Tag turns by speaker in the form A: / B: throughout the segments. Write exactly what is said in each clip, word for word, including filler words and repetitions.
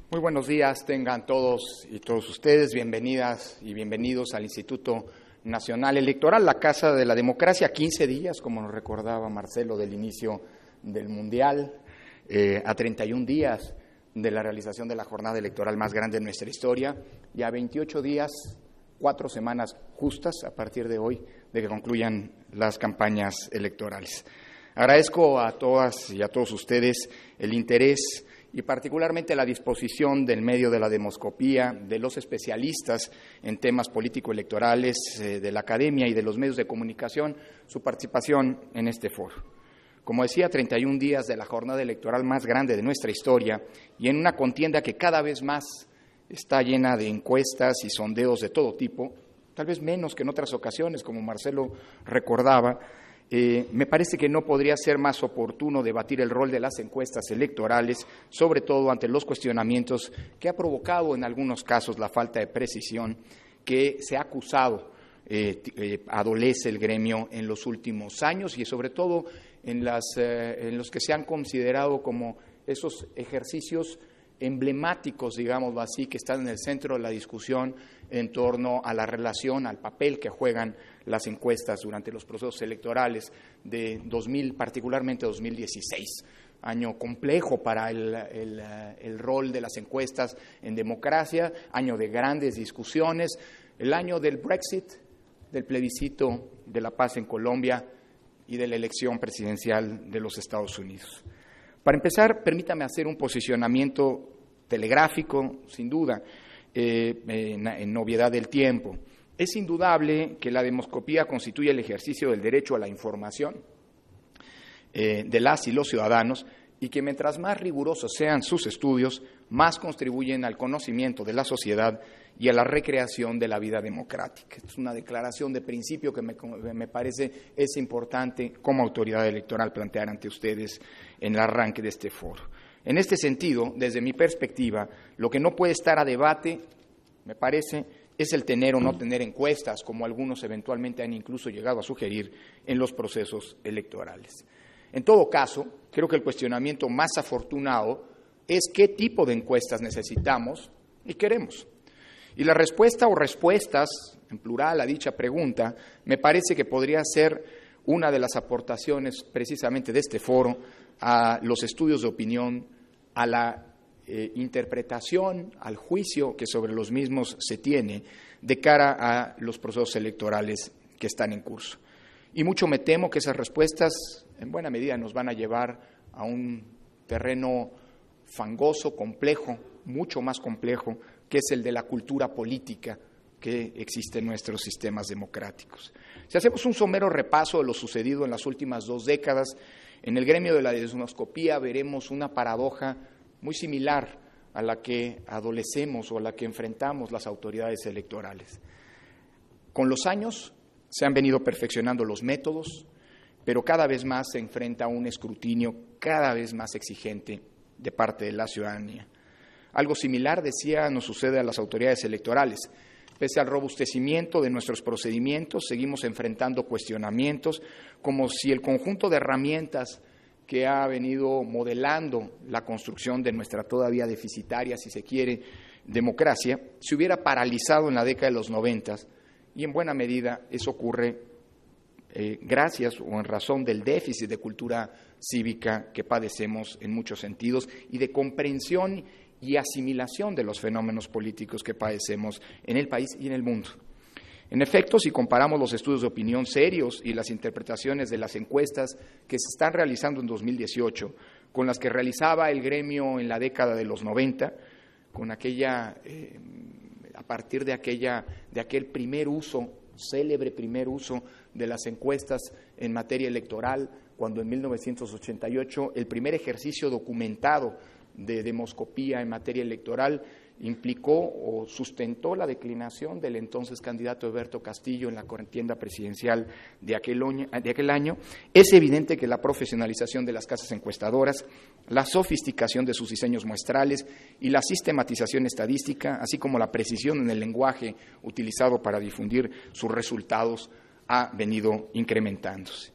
A: Muy buenos días, tengan todos y todos ustedes, bienvenidas y bienvenidos al Instituto Nacional Electoral, la Casa de la Democracia, quince días, como nos recordaba Marcelo, del inicio del Mundial, eh, a treinta y un días de la realización de la jornada electoral más grande de nuestra historia, y a veintiocho días, cuatro semanas justas a partir de hoy, de que concluyan las campañas electorales. Agradezco a todas y a todos ustedes el interés y particularmente la disposición del medio de la demoscopía, de los especialistas en temas político-electorales, eh, de la academia y de los medios de comunicación, su participación en este foro. Como decía, treinta y un días de la jornada electoral más grande de nuestra historia y en una contienda que cada vez más está llena de encuestas y sondeos de todo tipo, tal vez menos que en otras ocasiones, como Marcelo recordaba. Eh, me parece que no podría ser más oportuno debatir el rol de las encuestas electorales, sobre todo ante los cuestionamientos que ha provocado en algunos casos la falta de precisión que se ha acusado, eh, eh, adolece el gremio en los últimos años y sobre todo en, las, eh, en los que se han considerado como esos ejercicios emblemáticos, digámoslo así, que están en el centro de la discusión en torno a la relación, al papel que juegan las encuestas durante los procesos electorales de dos mil, particularmente dos mil dieciséis, año complejo para el, el, el rol de las encuestas en democracia, año de grandes discusiones, el año del Brexit, del plebiscito de la paz en Colombia y de la elección presidencial de los Estados Unidos. Para empezar, permítame hacer un posicionamiento telegráfico, sin duda, eh, en, en novedad del tiempo. Es indudable que la demoscopía constituye el ejercicio del derecho a la información eh, de las y los ciudadanos y que mientras más rigurosos sean sus estudios, más contribuyen al conocimiento de la sociedad y a la recreación de la vida democrática. Es una declaración de principio que me, me parece es importante como autoridad electoral plantear ante ustedes en el arranque de este foro. En este sentido, desde mi perspectiva, lo que no puede estar a debate, me parece, es el tener o no tener encuestas, como algunos eventualmente han incluso llegado a sugerir en los procesos electorales. En todo caso, creo que el cuestionamiento más afortunado es qué tipo de encuestas necesitamos y queremos. Y la respuesta o respuestas, en plural a dicha pregunta, me parece que podría ser una de las aportaciones precisamente de este foro a los estudios de opinión, a la eh, interpretación, al juicio que sobre los mismos se tiene de cara a los procesos electorales que están en curso. Y mucho me temo que esas respuestas en buena medida nos van a llevar a un terreno fangoso, complejo, mucho más complejo, que es el de la cultura política que existe en nuestros sistemas democráticos. Si hacemos un somero repaso de lo sucedido en las últimas dos décadas, en el gremio de la demoscopía veremos una paradoja muy similar a la que adolecemos o a la que enfrentamos las autoridades electorales. Con los años se han venido perfeccionando los métodos, pero cada vez más se enfrenta a un escrutinio cada vez más exigente de parte de la ciudadanía. Algo similar, decía, nos sucede a las autoridades electorales. Pese al robustecimiento de nuestros procedimientos, seguimos enfrentando cuestionamientos como si el conjunto de herramientas que ha venido modelando la construcción de nuestra todavía deficitaria, si se quiere, democracia, se hubiera paralizado en la década de los noventas, y en buena medida eso ocurre eh, gracias o en razón del déficit de cultura cívica que padecemos en muchos sentidos y de comprensión y asimilación de los fenómenos políticos que padecemos en el país y en el mundo. En efecto, si comparamos los estudios de opinión serios y las interpretaciones de las encuestas que se están realizando en dos mil dieciocho con las que realizaba el gremio en la década de los noventa, con aquella, eh, a partir de aquella, de aquel primer uso, célebre primer uso de las encuestas en materia electoral, cuando en mil novecientos ochenta y ocho el primer ejercicio documentado de demoscopía en materia electoral implicó o sustentó la declinación del entonces candidato Eberto Castillo en la contienda presidencial de aquel, año, de aquel año, es evidente que la profesionalización de las casas encuestadoras, la sofisticación de sus diseños muestrales y la sistematización estadística, así como la precisión en el lenguaje utilizado para difundir sus resultados, ha venido incrementándose.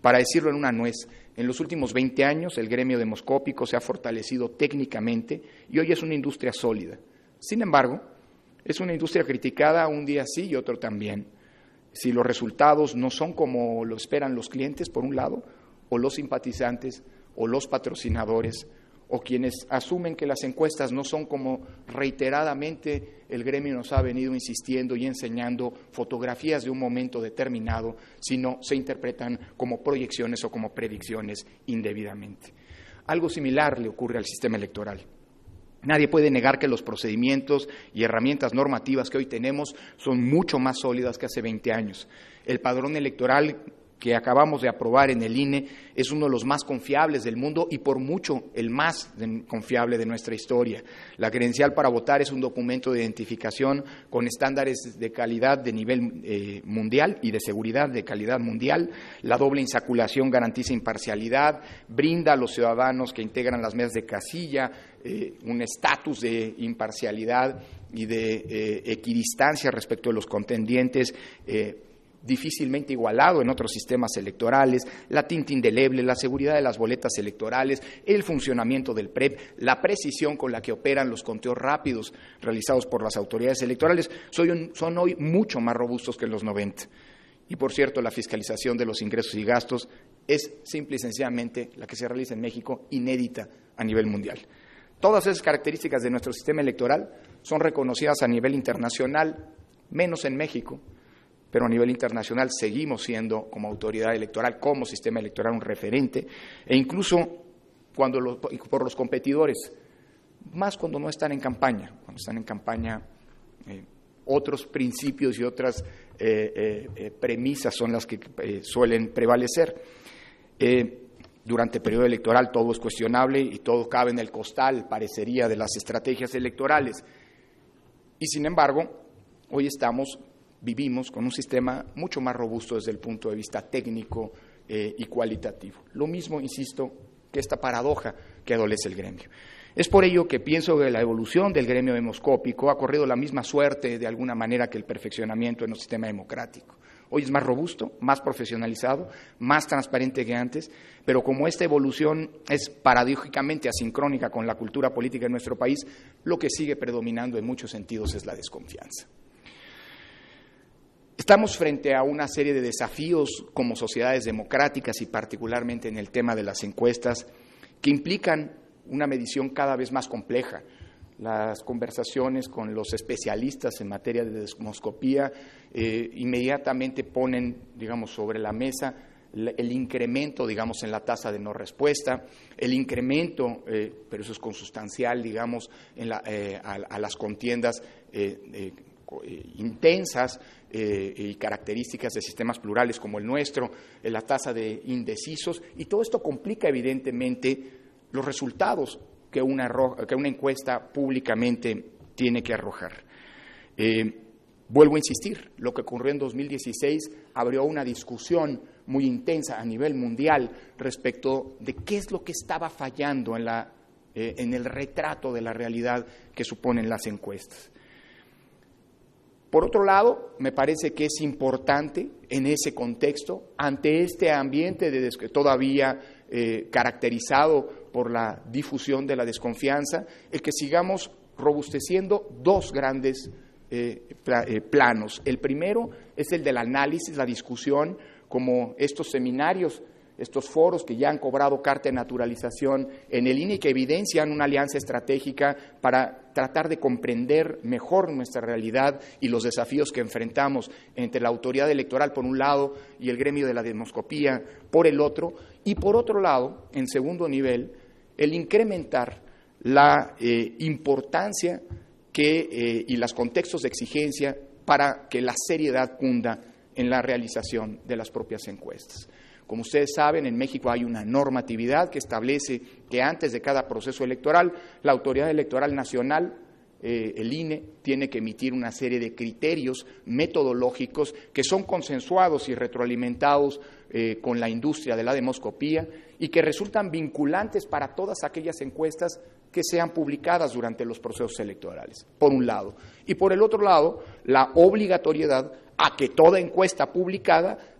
A: Para decirlo en una nuez, en los últimos veinte años el gremio demoscópico se ha fortalecido técnicamente y hoy es una industria sólida. Sin embargo, es una industria criticada un día sí y otro también. Si los resultados no son como lo esperan los clientes, por un lado, o los simpatizantes, o los patrocinadores, o quienes asumen que las encuestas no son como reiteradamente el gremio nos ha venido insistiendo y enseñando fotografías de un momento determinado, sino se interpretan como proyecciones o como predicciones indebidamente. Algo similar le ocurre al sistema electoral. Nadie puede negar que los procedimientos y herramientas normativas que hoy tenemos son mucho más sólidas que hace veinte años. El padrón electoral que acabamos de aprobar en el I N E es uno de los más confiables del mundo y por mucho el más confiable de nuestra historia. La credencial para votar es un documento de identificación con estándares de calidad de nivel eh, mundial y de seguridad de calidad mundial. La doble insaculación garantiza imparcialidad, brinda a los ciudadanos que integran las mesas de casilla eh, un estatus de imparcialidad y de eh, equidistancia respecto de los contendientes, eh, difícilmente igualado en otros sistemas electorales, la tinta indeleble, la seguridad de las boletas electorales, el funcionamiento del P R E P, la precisión con la que operan los conteos rápidos realizados por las autoridades electorales, son, son hoy mucho más robustos que en los noventa. Y, por cierto, la fiscalización de los ingresos y gastos es simple y sencillamente la que se realiza en México, inédita a nivel mundial. Todas esas características de nuestro sistema electoral son reconocidas a nivel internacional, menos en México, pero a nivel internacional seguimos siendo, como autoridad electoral, como sistema electoral, un referente, e incluso cuando los, por los competidores, más cuando no están en campaña, cuando están en campaña, eh, otros principios y otras eh, eh, eh, premisas son las que eh, suelen prevalecer. Eh, durante el periodo electoral todo es cuestionable y todo cabe en el costal, parecería, de las estrategias electorales. Y sin embargo, hoy estamos vivimos con un sistema mucho más robusto desde el punto de vista técnico eh, y cualitativo. Lo mismo, insisto, que esta paradoja que adolece el gremio. Es por ello que pienso que la evolución del gremio demoscópico ha corrido la misma suerte, de alguna manera, que el perfeccionamiento en el sistema democrático. Hoy es más robusto, más profesionalizado, más transparente que antes, pero como esta evolución es paradójicamente asincrónica con la cultura política de nuestro país, lo que sigue predominando en muchos sentidos es la desconfianza. Estamos frente a una serie de desafíos como sociedades democráticas y particularmente en el tema de las encuestas que implican una medición cada vez más compleja. Las conversaciones con los especialistas en materia de demoscopía eh, inmediatamente ponen, digamos, sobre la mesa el incremento, digamos, en la tasa de no respuesta, el incremento, eh, pero eso es consustancial, digamos, en la, eh, a, a las contiendas eh, eh, intensas eh, y características de sistemas plurales como el nuestro, eh, la tasa de indecisos, y todo esto complica evidentemente los resultados que una, que una encuesta públicamente tiene que arrojar. Eh, vuelvo a insistir, lo que ocurrió en dos mil dieciséis abrió una discusión muy intensa a nivel mundial respecto de qué es lo que estaba fallando en, la, eh, en el retrato de la realidad que suponen las encuestas. Por otro lado, me parece que es importante en ese contexto, ante este ambiente de des- todavía eh, caracterizado por la difusión de la desconfianza, el que sigamos robusteciendo dos grandes eh, pla- eh, planos. El primero es el del análisis, la discusión, como estos seminarios, estos foros que ya han cobrado carta de naturalización en el I N E y que evidencian una alianza estratégica para tratar de comprender mejor nuestra realidad y los desafíos que enfrentamos entre la autoridad electoral por un lado y el gremio de la demoscopía por el otro, y por otro lado, en segundo nivel, el incrementar la eh, importancia que, eh, y los contextos de exigencia para que la seriedad cunda en la realización de las propias encuestas. Como ustedes saben, en México hay una normatividad que establece que antes de cada proceso electoral, la Autoridad Electoral Nacional, eh, el I N E, tiene que emitir una serie de criterios metodológicos que son consensuados y retroalimentados eh, con la industria de la demoscopía y que resultan vinculantes para todas aquellas encuestas que sean publicadas durante los procesos electorales, por un lado. Y por el otro lado, la obligatoriedad a que toda encuesta publicada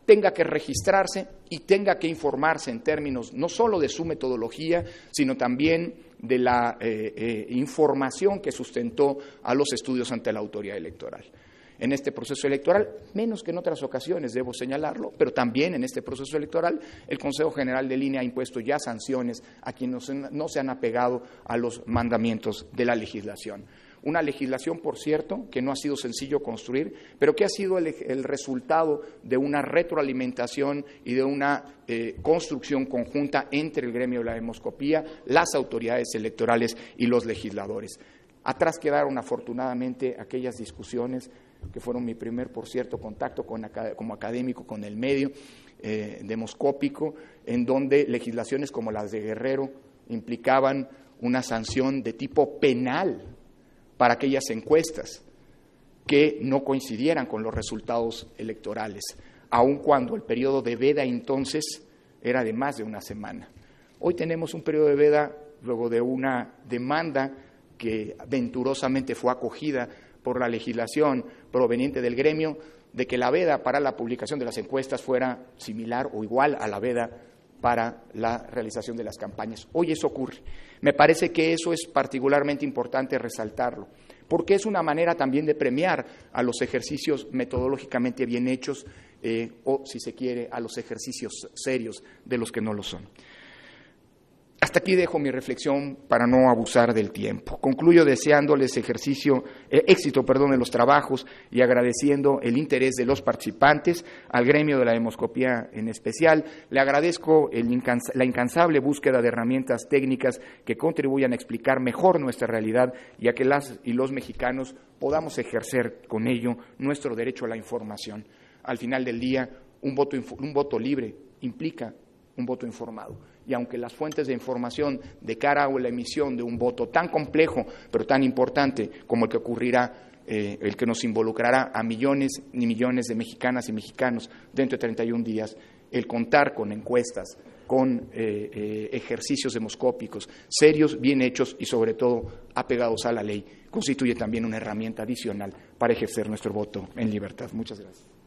A: tenga que registrarse y tenga que informarse en términos no solo de su metodología, sino también de la eh, eh, información que sustentó a los estudios ante la autoridad electoral. En este proceso electoral, menos que en otras ocasiones, debo señalarlo, pero también en este proceso electoral, el Consejo General del I N E ha impuesto ya sanciones a quienes no se han apegado a los mandamientos de la legislación. Una legislación, por cierto, que no ha sido sencillo construir, pero que ha sido el, el resultado de una retroalimentación y de una eh, construcción conjunta entre el gremio de la demoscopía, las autoridades electorales y los legisladores. Atrás quedaron, afortunadamente, aquellas discusiones que fueron mi primer, por cierto, contacto con, como académico con el medio eh, demoscópico, en donde legislaciones como las de Guerrero implicaban una sanción de tipo penal para aquellas encuestas que no coincidieran con los resultados electorales, aun cuando el periodo de veda entonces era de más de una semana. Hoy tenemos un periodo de veda luego de una demanda que venturosamente fue acogida por la legislación proveniente del gremio, de que la veda para la publicación de las encuestas fuera similar o igual a la veda para la realización de las campañas. Hoy eso ocurre. Me parece que eso es particularmente importante resaltarlo, porque es una manera también de premiar a los ejercicios metodológicamente bien hechos eh, o, si se quiere, a los ejercicios serios de los que no lo son. Hasta aquí dejo mi reflexión para no abusar del tiempo. Concluyo deseándoles ejercicio, eh, éxito perdón, en los trabajos y agradeciendo el interés de los participantes, al gremio de la demoscopía en especial. Le agradezco el incans- la incansable búsqueda de herramientas técnicas que contribuyan a explicar mejor nuestra realidad y a que las y los mexicanos podamos ejercer con ello nuestro derecho a la información. Al final del día, un voto, inf- un voto libre implica un voto informado. Y aunque las fuentes de información de cara a la emisión de un voto tan complejo, pero tan importante como el que ocurrirá, eh, el que nos involucrará a millones y millones de mexicanas y mexicanos dentro de treinta y un días, el contar con encuestas, con eh, eh, ejercicios demoscópicos serios, bien hechos y sobre todo apegados a la ley, constituye también una herramienta adicional para ejercer nuestro voto en libertad. Muchas gracias.